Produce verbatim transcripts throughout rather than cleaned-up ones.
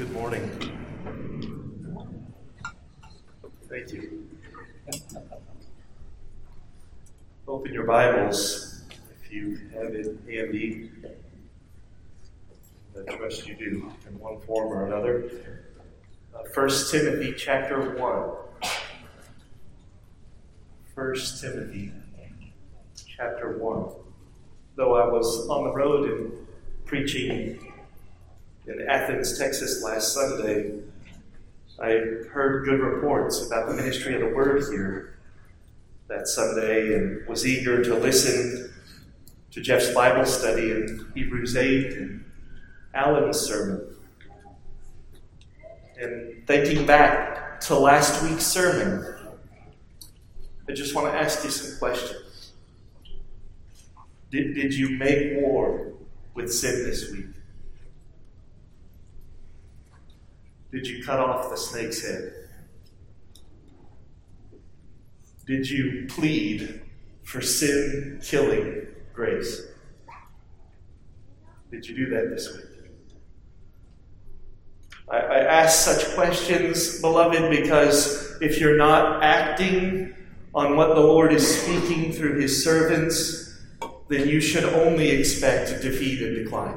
Good morning. Thank you. Open your Bibles, if you have it handy. I trust you do, in one form or another. Uh, First Timothy chapter one. First Timothy chapter one. Though I was on the road and preaching in Athens, Texas last Sunday, I heard good reports about the ministry of the Word here that Sunday and was eager to listen to Jeff's Bible study in Hebrews eight and Alan's sermon. And thinking back to last week's sermon, I just want to ask you some questions. Did, did you make war with sin this week? Did you cut off the snake's head? Did you plead for sin-killing grace? Did you do that this week? I, I ask such questions, beloved, because if you're not acting on what the Lord is speaking through His servants, then you should only expect defeat and decline.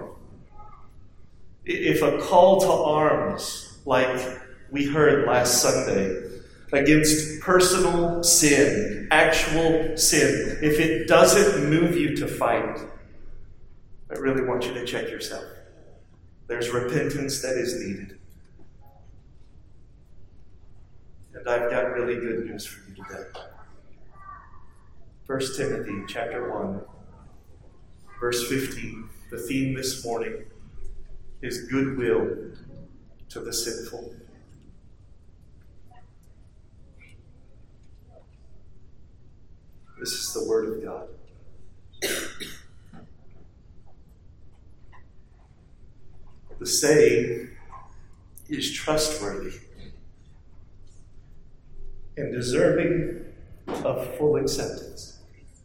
If a call to arms, like we heard last Sunday, against personal sin, actual sin, if it doesn't move you to fight, I really want you to check yourself. There's repentance that is needed. And I've got really good news for you today. First Timothy chapter one, verse fifteen. The theme this morning is goodwill to the sinful. This is the word of God. The saying is trustworthy and deserving of full acceptance.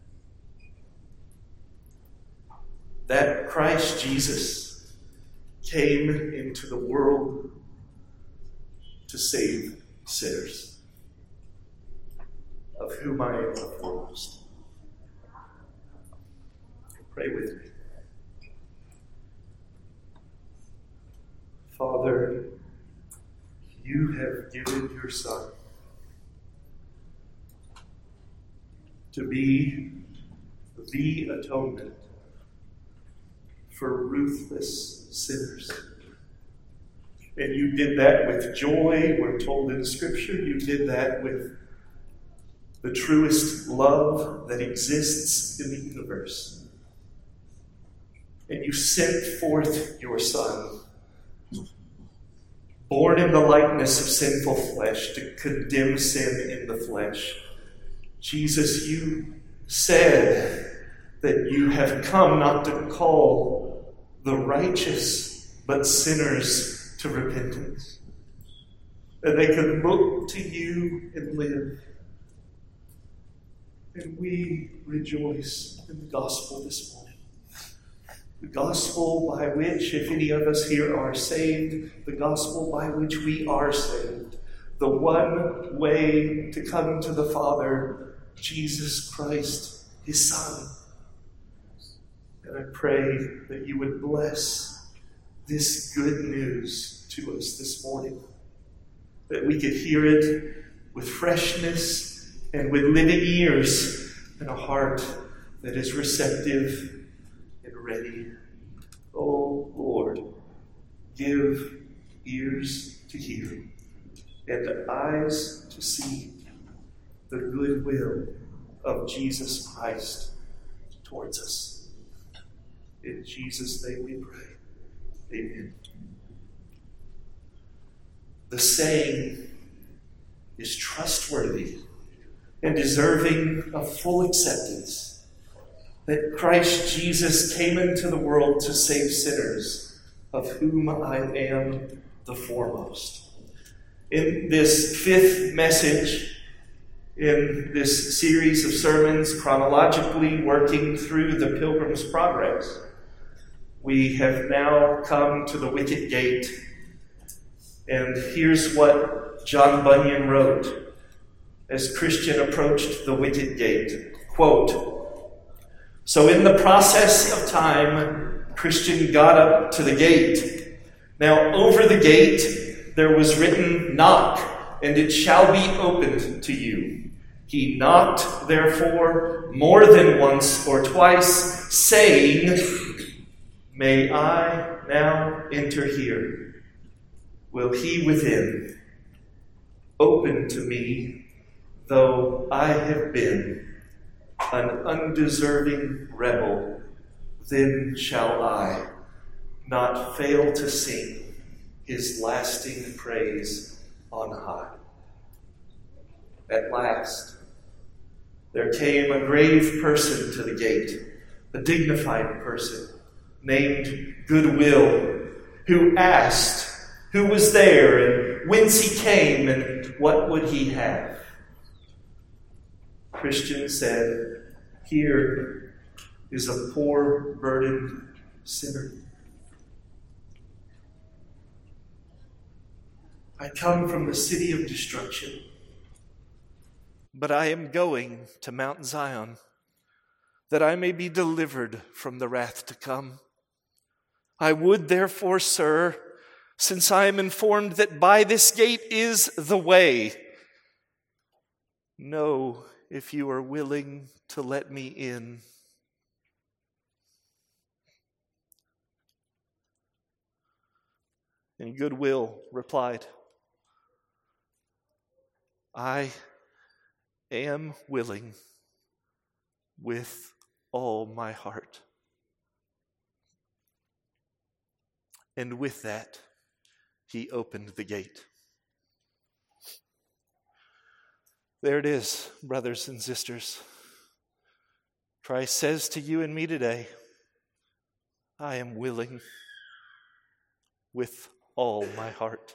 That Christ Jesus came into the world to save sinners, of whom I am the foremost. Pray with me. Father, you have given your Son to be the atonement for ruthless sinners. And you did that with joy, we're told in Scripture. You did that with the truest love that exists in the universe. And you sent forth your Son, born in the likeness of sinful flesh, to condemn sin in the flesh. Jesus, you said that you have come not to call the righteous, but sinners to repentance, that they could look to you and live. And we rejoice in the gospel this morning. The gospel by which, if any of us here are saved, the gospel by which we are saved. The one way to come to the Father, Jesus Christ, His Son. And I pray that you would bless this good news to us this morning, that we could hear it with freshness and with living ears and a heart that is receptive and ready. Oh Lord, give ears to hear and eyes to see the goodwill of Jesus Christ towards us. In Jesus' name we pray. Amen. The saying is trustworthy and deserving of full acceptance, that Christ Jesus came into the world to save sinners, of whom I am the foremost. In this fifth message, in this series of sermons chronologically working through the Pilgrim's Progress, we have now come to the wicket gate And here's what John Bunyan wrote as Christian approached the wicket gate. Quote, "So in the process of time, Christian got up to the gate. Now over the gate there was written, 'Knock, and it shall be opened to you.' He knocked, therefore, more than once or twice, saying, 'May I now enter here? Will he within open to me, though I have been an undeserving rebel? Then shall I not fail to sing his lasting praise on high.'" At last, there came a grave person to the gate, a dignified person named Goodwill, who asked who was there and whence he came and what would he have. Christian said, "Here is a poor, burdened sinner. I come from the city of destruction, but I am going to Mount Zion, that I may be delivered from the wrath to come. I would therefore, sir, since I am informed that by this gate is the way, know if you are willing to let me in." And Goodwill replied, "I am willing with all my heart." And with that, he opened the gate. There it is, brothers and sisters. Christ says to you and me today, I am willing with all my heart.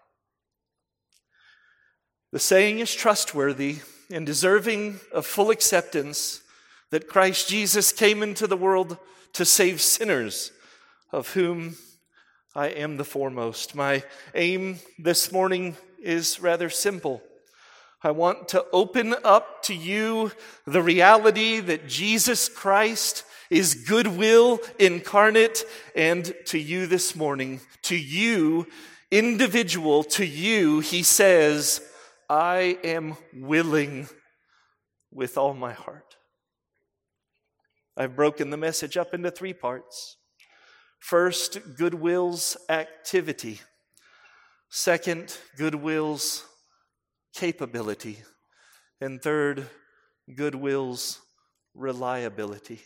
The saying is trustworthy and deserving of full acceptance that Christ Jesus came into the world to save sinners, of whom I am the foremost. My aim this morning is rather simple. I want to open up to you the reality that Jesus Christ is goodwill incarnate, and to you this morning, to you, individual, to you, he says, I am willing with all my heart. I've broken the message up into three parts. First, goodwill's activity. Second, goodwill's capability. And third, goodwill's reliability.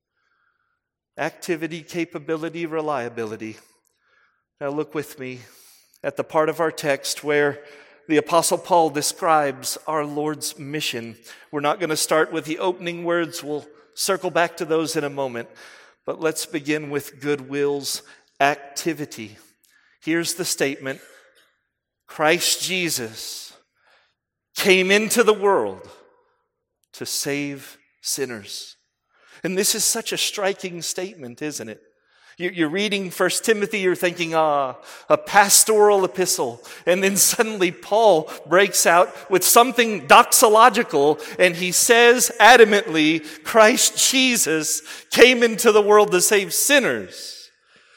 Activity, capability, reliability. Now look with me at the part of our text where the Apostle Paul describes our Lord's mission. We're not going to start with the opening words. We'll circle back to those in a moment. But let's begin with goodwill's activity. Here's the statement: Christ Jesus came into the world to save sinners. And this is such a striking statement, isn't it? You're reading First Timothy, you're thinking, ah, a pastoral epistle. And then suddenly Paul breaks out with something doxological, and he says adamantly, Christ Jesus came into the world to save sinners.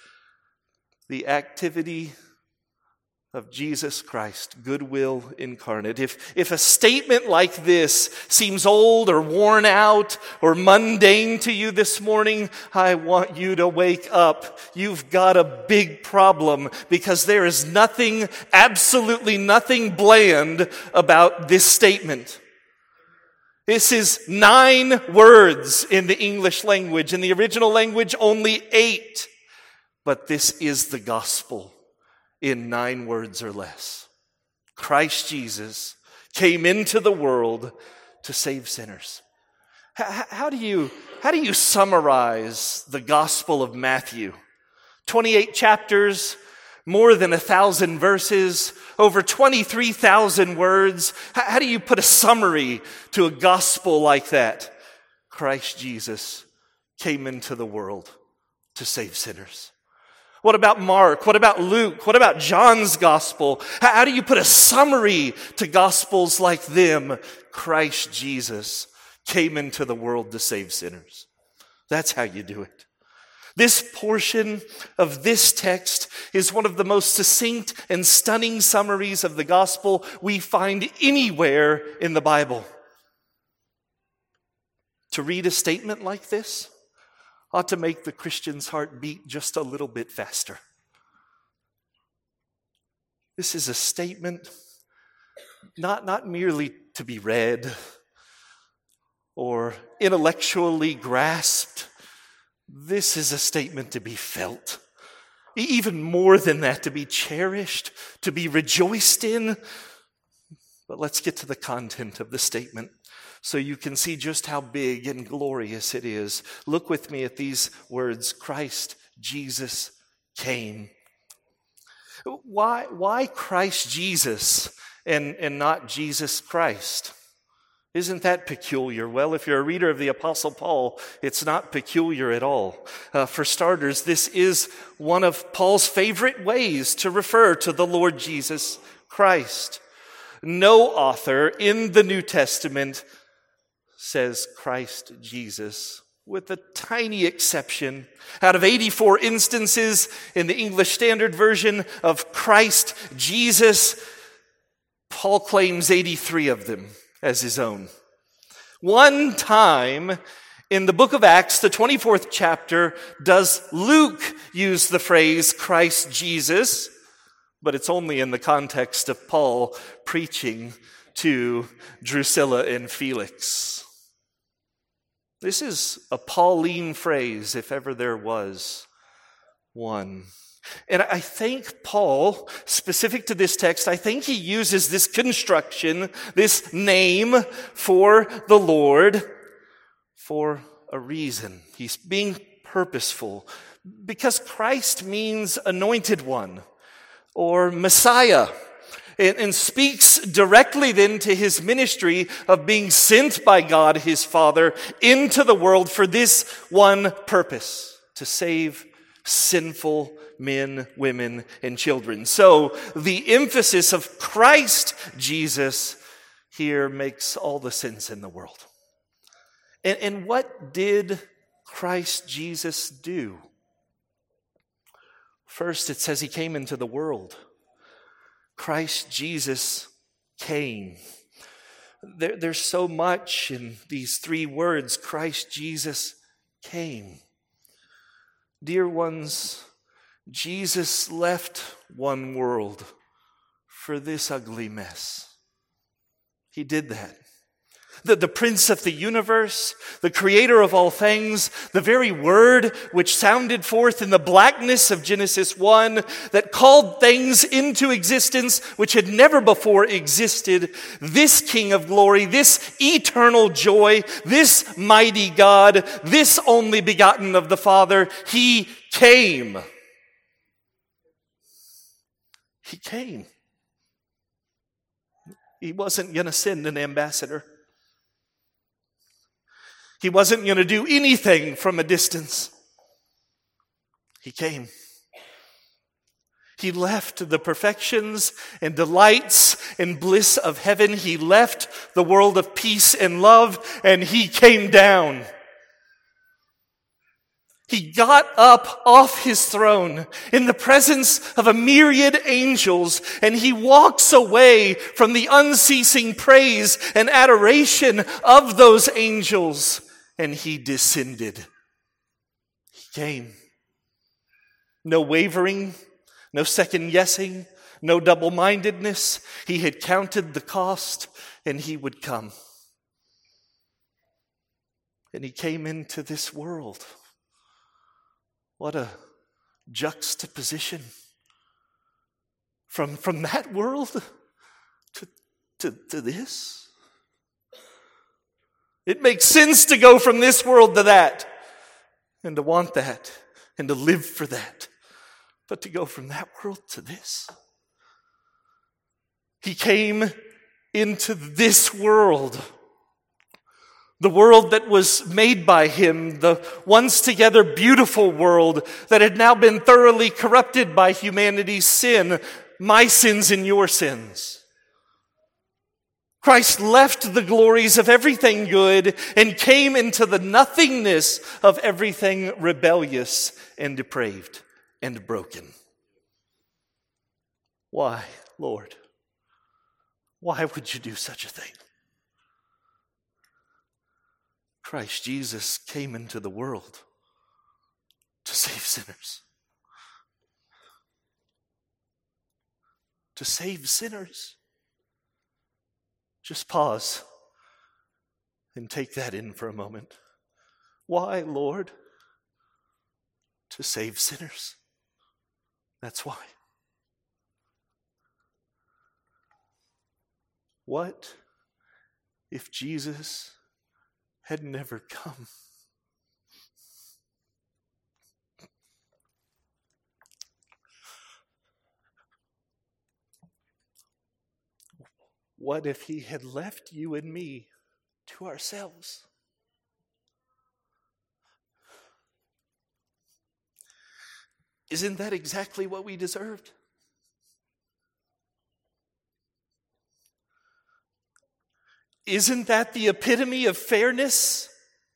The activity of Jesus Christ, goodwill incarnate. If, if a statement like this seems old or worn out or mundane to you this morning, I want you to wake up. You've got a big problem, because there is nothing, absolutely nothing bland about this statement. This is nine words in the English language. In the original language, only eight. But this is the gospel in nine words or less. Christ Jesus came into the world to save sinners. How, how do you, how do you summarize the Gospel of Matthew? twenty-eight chapters, more than a thousand verses, over twenty-three thousand words. How, how do you put a summary to a gospel like that? Christ Jesus came into the world to save sinners. What about Mark? What about Luke? What about John's gospel? How, how do you put a summary to gospels like them? Christ Jesus came into the world to save sinners. That's how you do it. This portion of this text is one of the most succinct and stunning summaries of the gospel we find anywhere in the Bible. To read a statement like this ought to make the Christian's heart beat just a little bit faster. This is a statement not, not merely to be read or intellectually grasped. This is a statement to be felt. Even more than that, to be cherished, to be rejoiced in. But let's get to the content of the statement so you can see just how big and glorious it is. Look with me at these words, Christ Jesus came. Why, why Christ Jesus and, and not Jesus Christ? Isn't that peculiar? Well, if you're a reader of the Apostle Paul, it's not peculiar at all. Uh, for starters, this is one of Paul's favorite ways to refer to the Lord Jesus Christ. No author in the New Testament says Christ Jesus, with a tiny exception. Out of eighty-four instances in the English Standard Version of Christ Jesus, Paul claims eighty-three of them as his own. One time in the book of Acts, the twenty-fourth chapter, does Luke use the phrase Christ Jesus, but it's only in the context of Paul preaching to Drusilla and Felix. This is a Pauline phrase, if ever there was one. And I think Paul, specific to this text, I think he uses this construction, this name for the Lord for a reason. He's being purposeful because Christ means anointed one or Messiah, and, and speaks directly then to his ministry of being sent by God, his Father, into the world for this one purpose, to save sinful men, women, and children. So the emphasis of Christ Jesus here makes all the sense in the world. And, and what did Christ Jesus do? First, it says he came into the world. Christ Jesus came. There, there's so much in these three words, Christ Jesus came. Dear ones, Jesus left one world for this ugly mess. He did that. The, the Prince of the universe, the creator of all things, the very word which sounded forth in the blackness of Genesis one, that called things into existence which had never before existed, this King of glory, this eternal joy, this mighty God, this only begotten of the Father, he came. He came. He wasn't going to send an ambassador. He wasn't going to do anything from a distance. He came. He left the perfections and delights and bliss of heaven. He left the world of peace and love, and he came down. He got up off his throne in the presence of a myriad angels, and he walks away from the unceasing praise and adoration of those angels, and he descended. He came. No wavering, no second guessing, no double-mindedness. He had counted the cost, and he would come. And he came into this world. What a juxtaposition from, from that world to, to, to this. It makes sense to go from this world to that and to want that and to live for that. But to go from that world to this. He came into this world The world that was made by him, the once together beautiful world that had now been thoroughly corrupted by humanity's sin, my sins and your sins. Christ left the glories of everything good and came into the nothingness of everything rebellious and depraved and broken. Why, Lord? Why would you do such a thing? Christ Jesus came into the world to save sinners. To save sinners. Just pause and take that in for a moment. Why, Lord? To save sinners. That's why. What if Jesus had never come? What if he had left you and me to ourselves? Isn't that exactly what we deserved? Isn't that the epitome of fairness?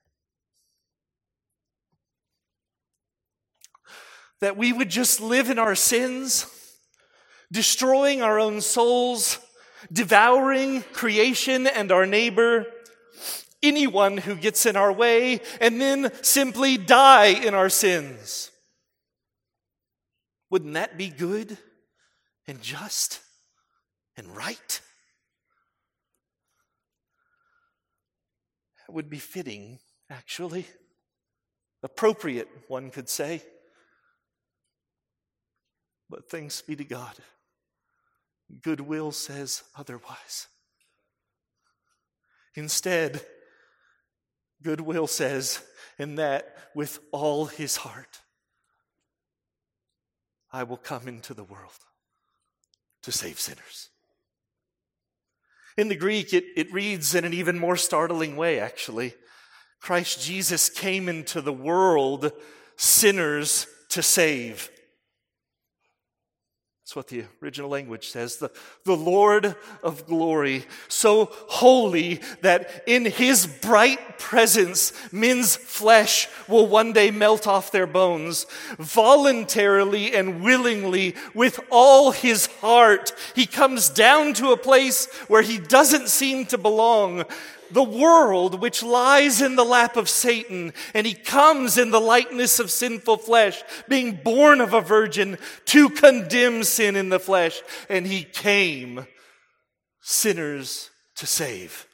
That we would just live in our sins, destroying our own souls, devouring creation and our neighbor, anyone who gets in our way, and then simply die in our sins. Wouldn't that be good and just and right? That would be fitting, actually. Appropriate, one could say. But thanks be to God. Goodwill says otherwise. Instead, goodwill says, and that with all his heart, I will come into the world to save sinners. In the Greek, it, it reads in an even more startling way, actually. Christ Jesus came into the world sinners to save. That's what the original language says. The, the Lord of glory, so holy that in his bright presence, men's flesh will one day melt off their bones. Voluntarily and willingly, with all his heart, he comes down to a place where he doesn't seem to belong. The world which lies in the lap of Satan, and he comes in the likeness of sinful flesh, being born of a virgin to condemn sin in the flesh, and he came sinners to save.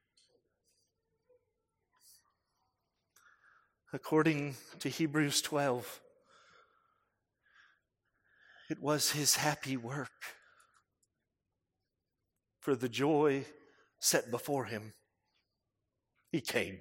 According to Hebrews twelve, it was his happy work for the joy set before him. He came.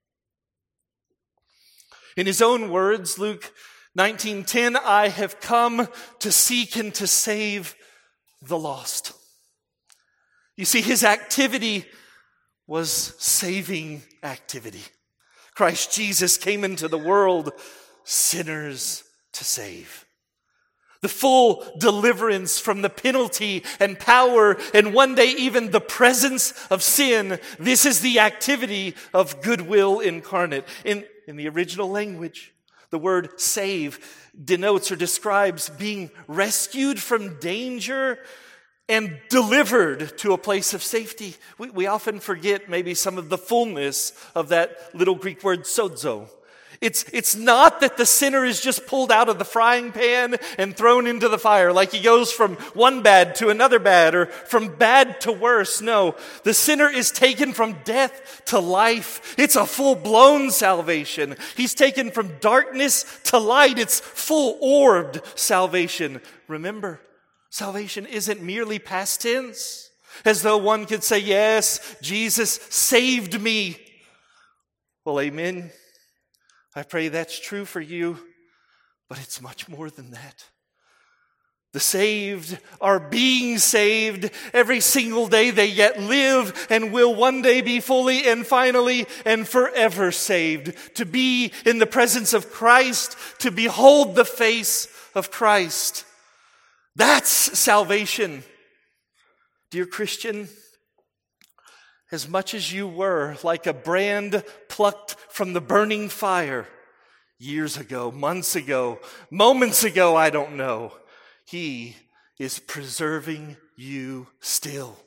In his own words, Luke nineteen ten, I have come to seek and to save the lost. You see, his activity was saving activity. Christ Jesus came into the world sinners to save. The full deliverance from the penalty and power and one day even the presence of sin. This is the activity of goodwill incarnate. In, in the original language, the word save denotes or describes being rescued from danger and delivered to a place of safety. We, we often forget maybe some of the fullness of that little Greek word sozo. It's, it's not that the sinner is just pulled out of the frying pan and thrown into the fire, like he goes from one bad to another bad or from bad to worse. No, the sinner is taken from death to life. It's a full-blown salvation. He's taken from darkness to light. It's full-orbed salvation. Remember, salvation isn't merely past tense, as though one could say, yes, Jesus saved me. Well, amen. I pray that's true for you, but it's much more than that. The saved are being saved every single day they yet live and will one day be fully and finally and forever saved. To be in the presence of Christ, to behold the face of Christ. That's salvation. Dear Christian, as much as you were like a brand plucked from the burning fire years ago, months ago, moments ago, I don't know, He is preserving you still.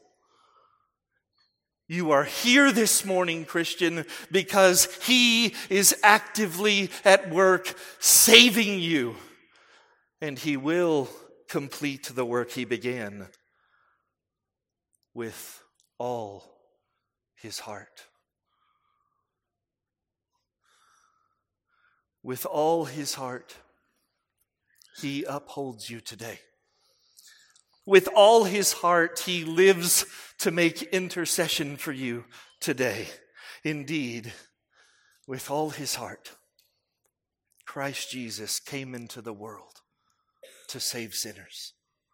You are here this morning, Christian, because He is actively at work saving you. And He will complete the work He began with all His heart. With all His heart, He upholds you today. With all His heart, He lives to make intercession for you today. Indeed, with all His heart, Christ Jesus came into the world to save sinners.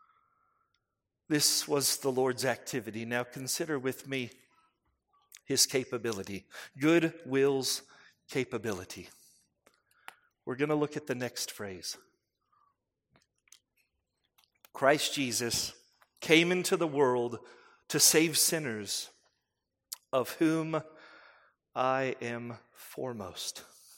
This was the Lord's activity. Now consider with me His capability. Good will's capability. We're going to look at the next phrase. Christ Jesus came into the world to save sinners, of whom I am foremost.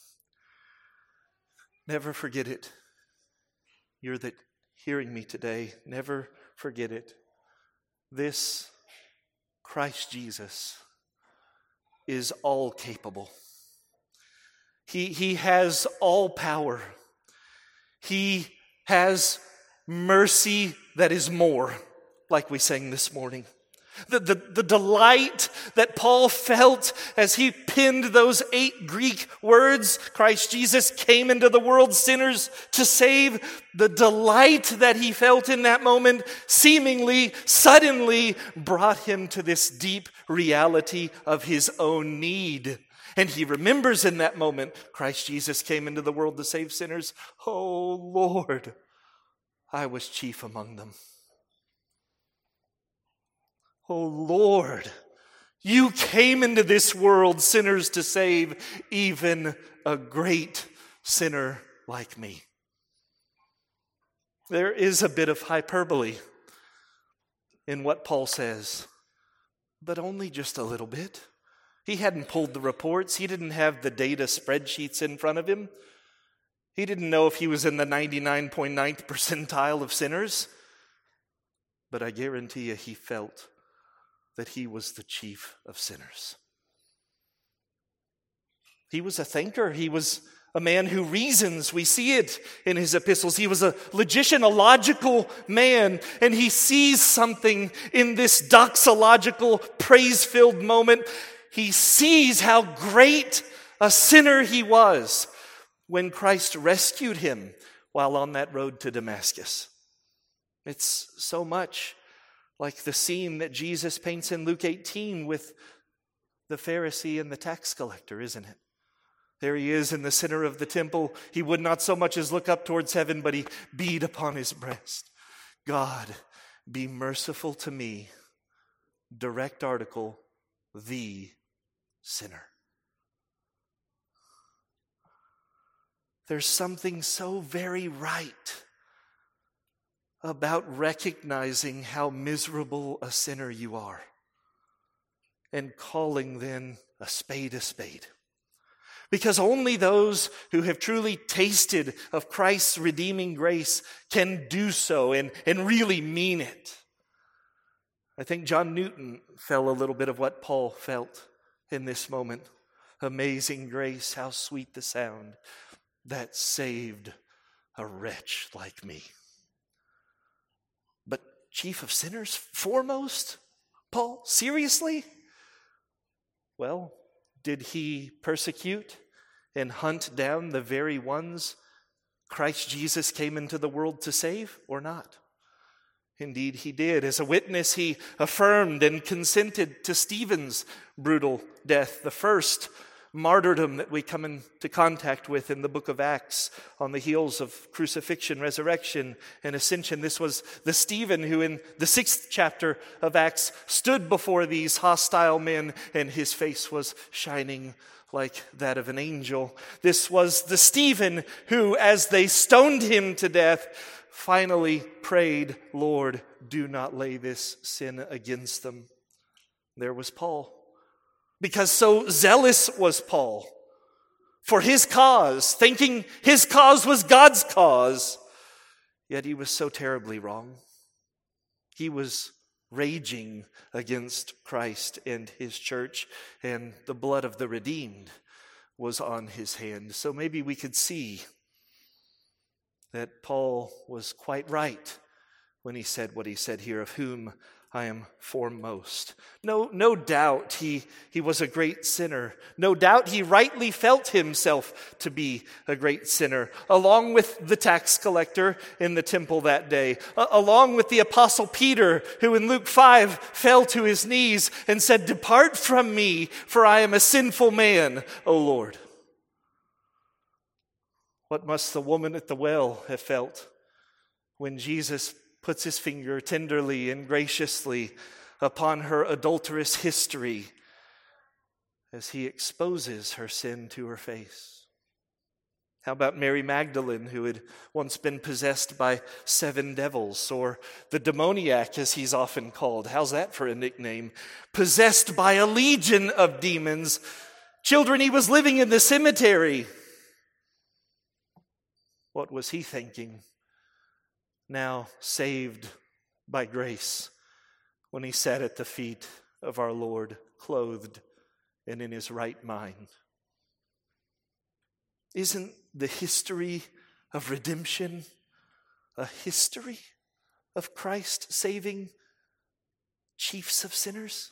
Never forget it. You're that hearing me today. Never forget it. This Christ Jesus is all capable. He, he has all power. He has mercy that is more, like we sang this morning. The, the, the delight that Paul felt as he penned those eight Greek words, Christ Jesus came into the world sinners to save, the delight that he felt in that moment seemingly, suddenly brought him to this deep reality of his own need. And he remembers in that moment, Christ Jesus came into the world to save sinners. Oh Lord, I was chief among them. Oh Lord, you came into this world, sinners to save, even a great sinner like me. There is a bit of hyperbole in what Paul says, but only just a little bit. He hadn't pulled the reports. He didn't have the data spreadsheets in front of him. He didn't know if he was in the ninety-nine point ninth percentile of sinners. But I guarantee you he felt that he was the chief of sinners. He was a thinker. He was a man who reasons. We see it in his epistles. He was a logician, a logical man, and he sees something in this doxological, praise-filled moment. He sees how great a sinner he was when Christ rescued him while on that road to Damascus. It's so much like the scene that Jesus paints in Luke eighteen with the Pharisee and the tax collector, isn't it? There he is in the center of the temple. He would not so much as look up towards heaven, but he beat upon his breast. God, be merciful to me. Direct article, the sinner. There's something so very right about recognizing how miserable a sinner you are and calling then a spade a spade. Because only those who have truly tasted of Christ's redeeming grace can do so and, and really mean it. I think John Newton felt a little bit of what Paul felt in this moment. Amazing grace, how sweet the sound that saved a wretch like me. But chief of sinners, foremost, Paul, seriously? Well, did he persecute and hunt down the very ones Christ Jesus came into the world to save, or not? Indeed, he did. As a witness, he affirmed and consented to Stephen's brutal death, the first martyrdom that we come into contact with in the book of Acts on the heels of crucifixion, resurrection, and ascension. This was the Stephen who in the sixth chapter of Acts stood before these hostile men, and his face was shining like that of an angel. This was the Stephen who, as they stoned him to death, finally prayed, "Lord, do not lay this sin against them." There was Paul. Because so zealous was Paul for his cause, thinking his cause was God's cause, yet he was so terribly wrong. He was raging against Christ and his church, and the blood of the redeemed was on his hand. So maybe we could see that Paul was quite right when he said what he said here, of whom I am foremost. No, no doubt he, he was a great sinner. No doubt he rightly felt himself to be a great sinner, along with the tax collector in the temple that day, a- along with the apostle Peter, who in Luke five fell to his knees and said, "Depart from me, for I am a sinful man, O Lord." What must the woman at the well have felt when Jesus puts his finger tenderly and graciously upon her adulterous history as he exposes her sin to her face? How about Mary Magdalene, who had once been possessed by seven devils, or the demoniac, as he's often called? How's that for a nickname? Possessed by a legion of demons. Children, he was living in the cemetery. What was he thinking? Now saved by grace, when he sat at the feet of our Lord, clothed and in his right mind. Isn't the history of redemption a history of Christ saving chiefs of sinners?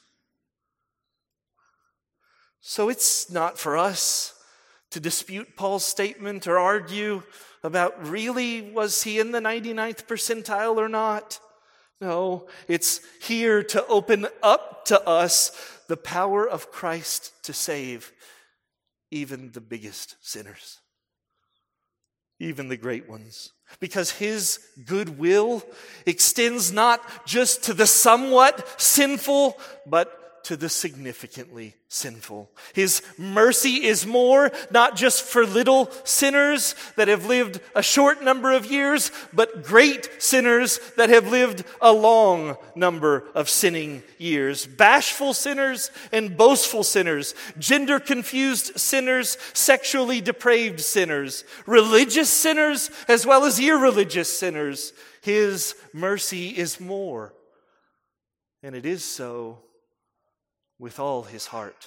So it's not for us to dispute Paul's statement or argue about really was he in the ninety-ninth percentile or not. No, it's here to open up to us the power of Christ to save even the biggest sinners, even the great ones. Because his goodwill extends not just to the somewhat sinful, but to the significantly sinful. His mercy is more, not just for little sinners that have lived a short number of years, but great sinners that have lived a long number of sinning years. Bashful sinners and boastful sinners, gender-confused sinners, sexually depraved sinners, religious sinners as well as irreligious sinners. His mercy is more, and it is so with all his heart.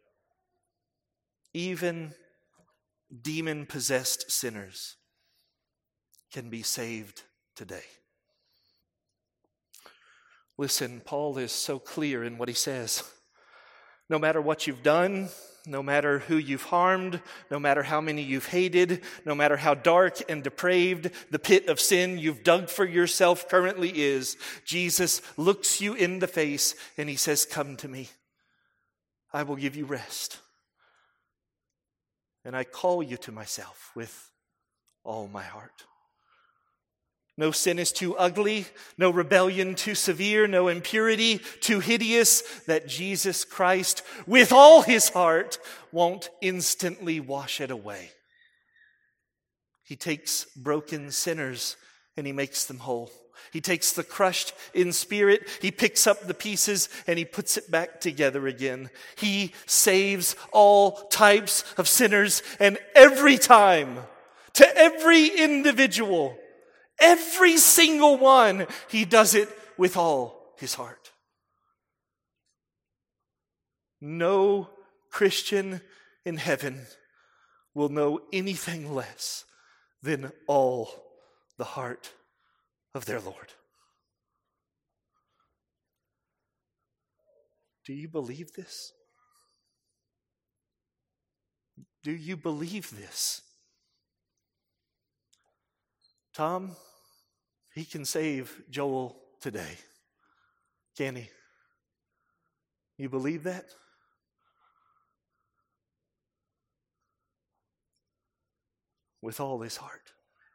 Even demon-possessed sinners can be saved today. Listen, Paul is so clear in what he says. No matter what you've done, no matter who you've harmed, no matter how many you've hated, no matter how dark and depraved the pit of sin you've dug for yourself currently is, Jesus looks you in the face and he says, "Come to me. I will give you rest. And I call you to myself with all my heart." No sin is too ugly, no rebellion too severe, no impurity too hideous that Jesus Christ, with all his heart, won't instantly wash it away. He takes broken sinners and he makes them whole. He takes the crushed in spirit, he picks up the pieces, and he puts it back together again. He saves all types of sinners, and every time, to every individual, every single one, he does it with all his heart. No Christian in heaven will know anything less than all the heart of their Lord. Do you believe this? Do you believe this? Tom, he can save Joel today. Can he? You believe that? with all his heart.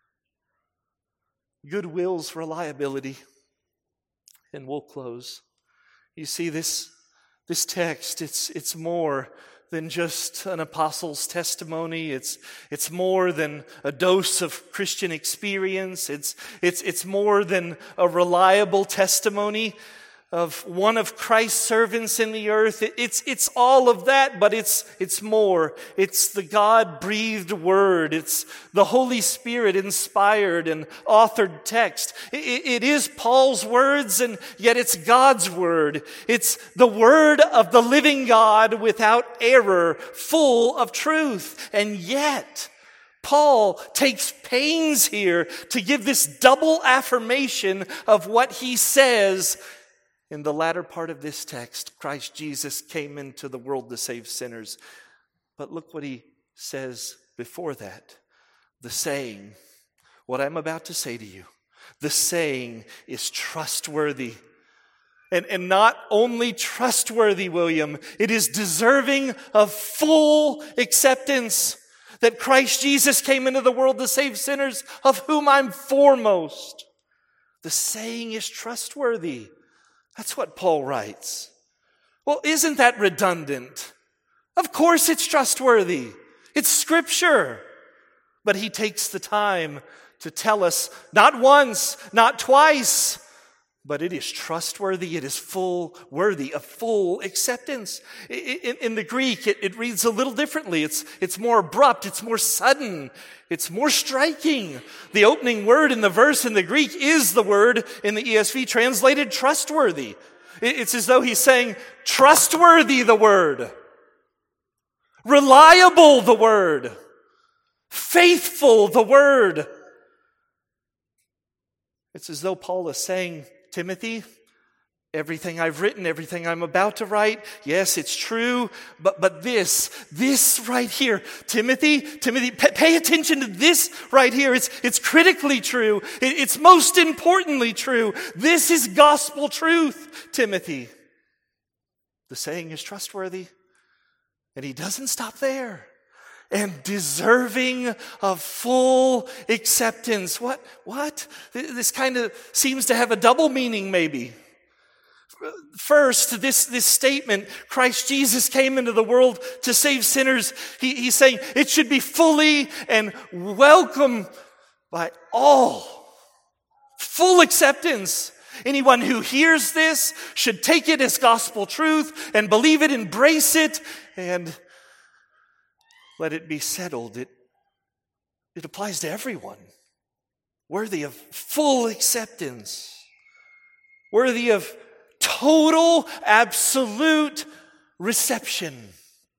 Goodwill's reliability. And we'll close. You see, this, this text, it's, it's more than just an apostle's testimony. It's, it's more than a dose of Christian experience. It's, it's, it's more than a reliable testimony of one of Christ's servants in the earth. It, it's, it's all of that, but it's, it's more. It's the God-breathed word. It's the Holy Spirit inspired and authored text. It, it is Paul's words, and yet it's God's word. It's the word of the living God without error, full of truth. And yet, Paul takes pains here to give this double affirmation of what he says. In the latter part of this text, Christ Jesus came into the world to save sinners. But look what he says before that. The saying, what I'm about to say to you, the saying is trustworthy. And, and not only trustworthy, William, it is deserving of full acceptance that Christ Jesus came into the world to save sinners, of whom I'm foremost. The saying is trustworthy. That's what Paul writes. Well, isn't that redundant? Of course it's trustworthy. It's Scripture. But he takes the time to tell us, not once, not twice, but it is trustworthy. It is full, worthy of full acceptance. In, in the Greek, it, it reads a little differently. It's, it's more abrupt. It's more sudden. It's more striking. The opening word in the verse in the Greek is the word in the E S V translated trustworthy. It's as though he's saying, trustworthy the word. Reliable the word. Faithful the word. It's as though Paul is saying, Timothy, everything I've written, everything I'm about to write, yes, it's true, but but this, this right here, Timothy, Timothy, pay, pay attention to this right here. It's it's critically true. It, it's most importantly true. This is gospel truth, Timothy. The saying is trustworthy, and he doesn't stop there. And deserving of full acceptance. What? What? This kind of seems to have a double meaning, maybe. First, this, this statement, Christ Jesus came into the world to save sinners. He, he's saying it should be fully and welcome by all. Full acceptance. Anyone who hears this should take it as gospel truth and believe it, embrace it, and let it be settled. It, it applies to everyone. Worthy of full acceptance. Worthy of total, absolute reception.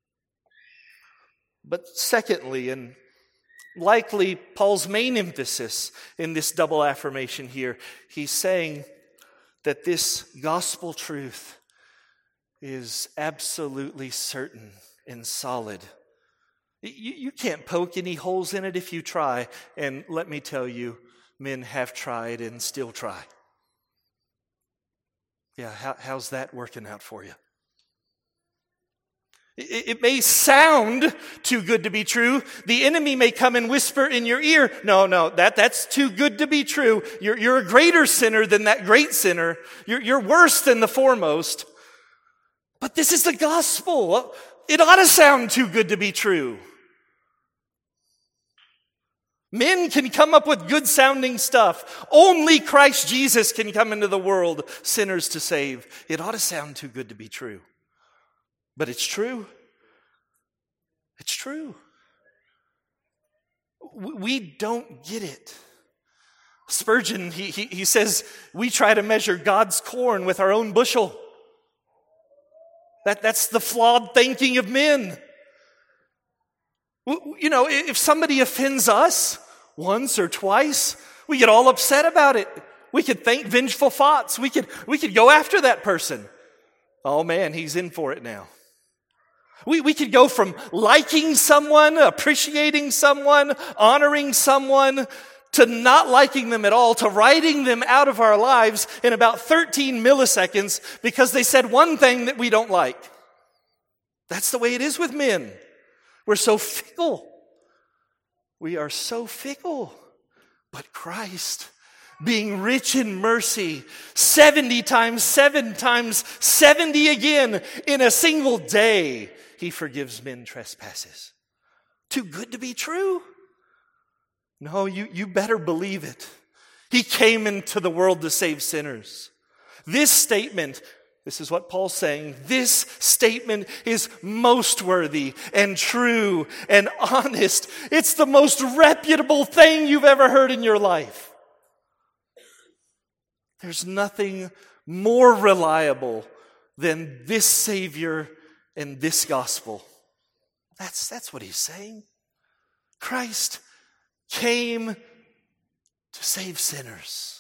But secondly, and likely Paul's main emphasis in this double affirmation here, he's saying that this gospel truth is absolutely certain and solid. You, you can't poke any holes in it if you try. And let me tell you, men have tried and still try. Yeah, how, how's that working out for you? It, it may sound too good to be true. The enemy may come and whisper in your ear, no, no, that, that's too good to be true. You're, you're a greater sinner than that great sinner. You're, you're worse than the foremost. But this is the gospel. It ought to sound too good to be true. Men can come up with good sounding stuff. Only Christ Jesus can come into the world, sinners to save. It ought to sound too good to be true. But it's true. It's true. We don't get it. Spurgeon, he, he, he says, we try to measure God's corn with our own bushel. That, that's the flawed thinking of men. You know, if somebody offends us once or twice, we get all upset about it. We could think vengeful thoughts. We could, we could go after that person. Oh man, he's in for it now. We, we could go from liking someone, appreciating someone, honoring someone, to not liking them at all, to writing them out of our lives in about thirteen milliseconds because they said one thing that we don't like. That's the way it is with men. We're so fickle. We are so fickle. But Christ, being rich in mercy, seventy times, seven times, seventy again, in a single day, he forgives men trespasses. Too good to be true? No, you, you better believe it. He came into the world to save sinners. This statement, this is what Paul's saying, this statement is most worthy and true and honest. It's the most reputable thing you've ever heard in your life. There's nothing more reliable than this Savior and this gospel. That's, that's what he's saying. Christ came to save sinners.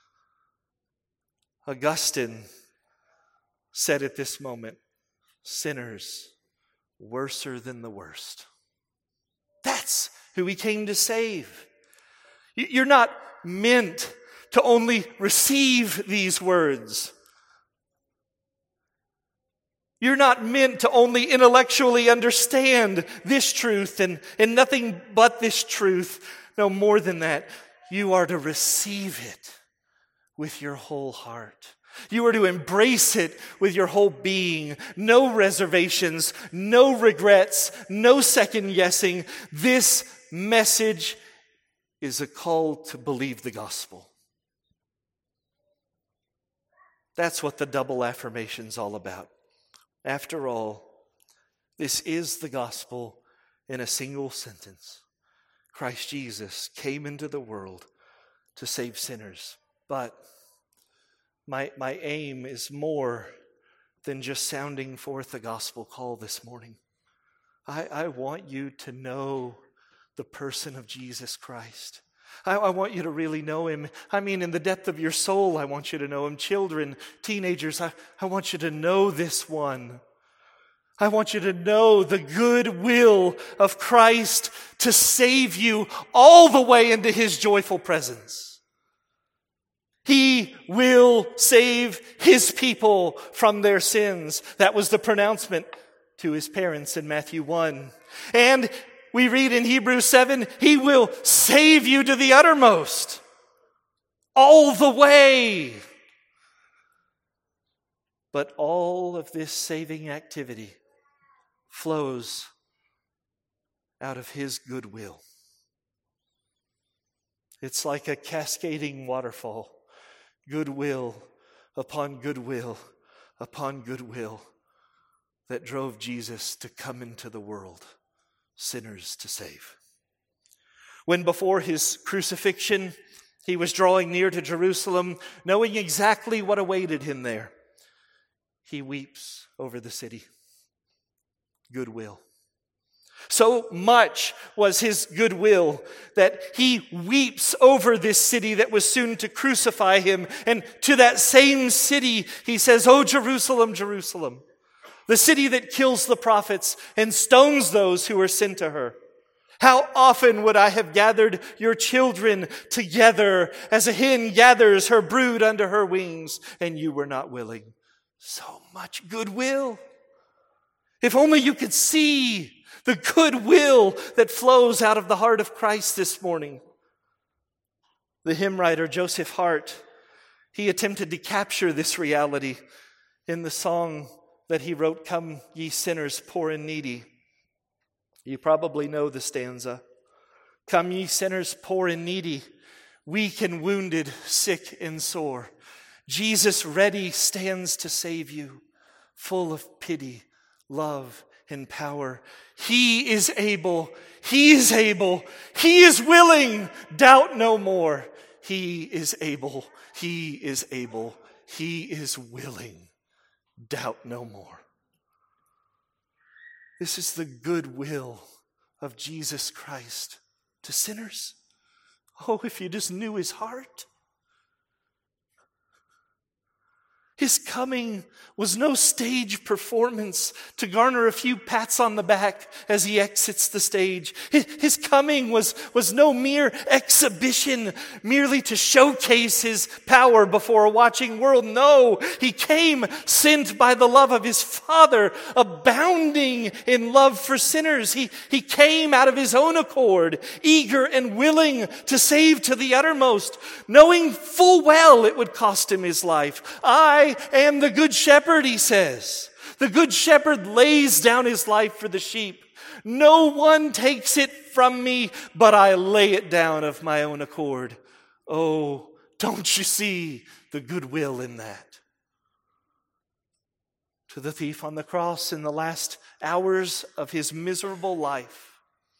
Augustine said at this moment, sinners worser than the worst. That's who he came to save. You're not meant to only receive these words. You're not meant to only intellectually understand this truth and, and nothing but this truth. No, more than that, you are to receive it with your whole heart. You are to embrace it with your whole being. No reservations, no regrets, no second guessing. This message is a call to believe the gospel. That's what the double affirmation's all about. After all, this is the gospel in a single sentence. Christ Jesus came into the world to save sinners. But my, my aim is more than just sounding forth the gospel call this morning. I, I want you to know the person of Jesus Christ. I, I want you to really know him. I mean, in the depth of your soul, I want you to know him. Children, teenagers, I, I want you to know this one. I want you to know the good will of Christ to save you all the way into his joyful presence. He will save his people from their sins. That was the pronouncement to his parents in Matthew one. And we read in Hebrews seven, he will save you to the uttermost. All the way. But all of this saving activity flows out of his goodwill. It's like a cascading waterfall. Goodwill upon goodwill upon goodwill that drove Jesus to come into the world, sinners to save. When before his crucifixion, he was drawing near to Jerusalem, knowing exactly what awaited him there, he weeps over the city. Goodwill. So much was his goodwill that he weeps over this city that was soon to crucify him. And to that same city, he says, "O Jerusalem, Jerusalem, the city that kills the prophets and stones those who are sent to her. How often would I have gathered your children together as a hen gathers her brood under her wings, and you were not willing." So much goodwill. If only you could see the goodwill that flows out of the heart of Christ this morning. The hymn writer Joseph Hart, he attempted to capture this reality in the song that he wrote, "Come ye sinners poor and needy." You probably know the stanza. "Come ye sinners poor and needy, weak and wounded, sick and sore. Jesus ready stands to save you, full of pity, love, and power. He is able, he is able, he is willing, doubt no more. He is able, he is able, he is willing, doubt no more." This is the goodwill of Jesus Christ to sinners. Oh, if you just knew his heart. His coming was no stage performance to garner a few pats on the back as he exits the stage. His coming was, was no mere exhibition merely to showcase his power before a watching world. No, he came sent by the love of his Father, abounding in love for sinners. He, he came out of his own accord, eager and willing to save to the uttermost, knowing full well it would cost him his life. I I am the good shepherd, he says. The good shepherd lays down his life for the sheep. No one takes it from me, but I lay it down of my own accord. Oh, don't you see the goodwill in that? To the thief on the cross in the last hours of his miserable life,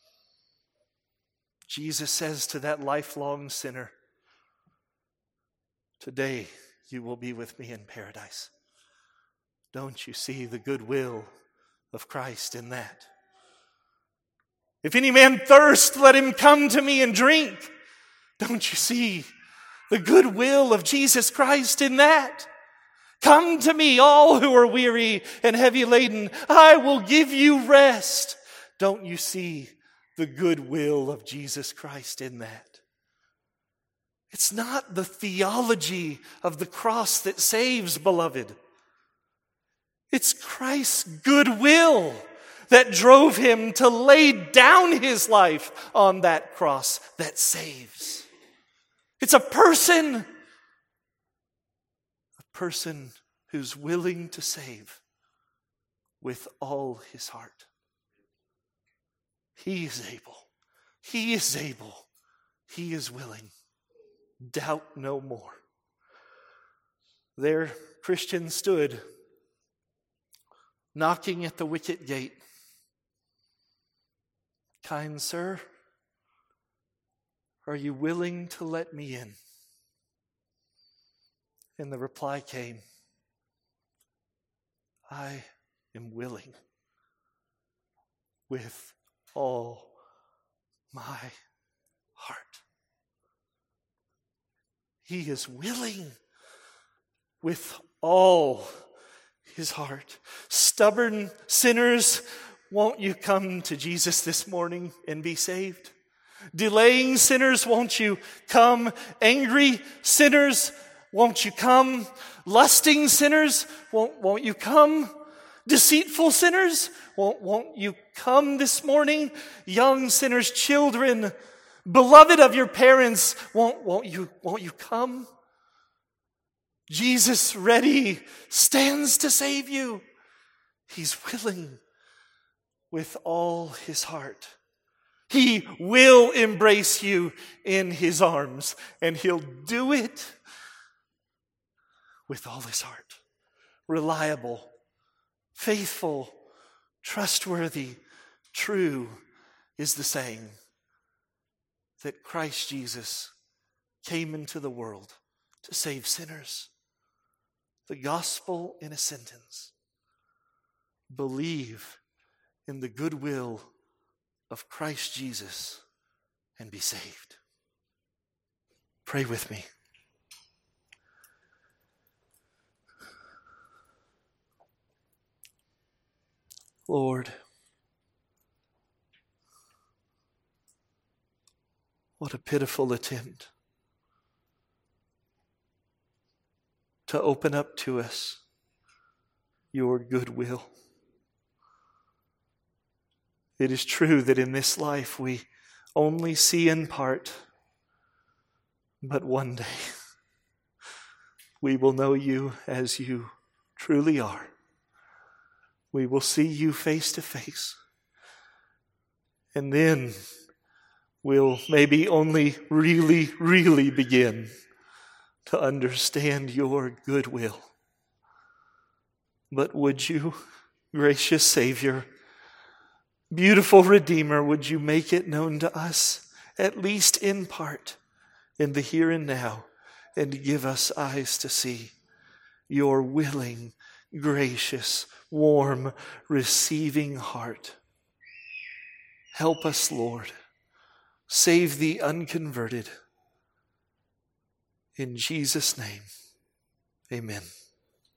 Jesus says to that lifelong sinner, today you will be with me in paradise. Don't you see the goodwill of Christ in that? If any man thirst, let him come to me and drink. Don't you see the goodwill of Jesus Christ in that? Come to me, all who are weary and heavy laden. I will give you rest. Don't you see the goodwill of Jesus Christ in that? It's not the theology of the cross that saves, beloved. It's Christ's goodwill that drove him to lay down his life on that cross that saves. It's a person, a person who's willing to save with all his heart. He is able. He is able. He is willing. Doubt no more. There Christian stood, knocking at the wicket gate. Kind sir, are you willing to let me in? And the reply came, I am willing with all my heart. He is willing with all his heart. Stubborn sinners, won't you come to Jesus this morning and be saved? Delaying sinners, won't you come? Angry sinners, won't you come? Lusting sinners, won't, won't you come? Deceitful sinners, won't, won't you come this morning? Young sinners, children, beloved of your parents, won't, won't you, won't you come? Jesus ready stands to save you. He's willing with all his heart. He will embrace you in his arms, and he'll do it with all his heart. Reliable, faithful, trustworthy, true is the saying that Christ Jesus came into the world to save sinners. The gospel in a sentence. Believe in the goodwill of Christ Jesus and be saved. Pray with me. Lord, what a pitiful attempt to open up to us your goodwill. It is true that in this life we only see in part, but one day we will know you as you truly are. We will see you face to face. And then we'll maybe only really, really begin to understand your goodwill. But would you, gracious Savior, beautiful Redeemer, would you make it known to us, at least in part, in the here and now, and give us eyes to see your willing, gracious, warm, receiving heart. Help us, Lord. Save the unconverted. In Jesus' name, amen.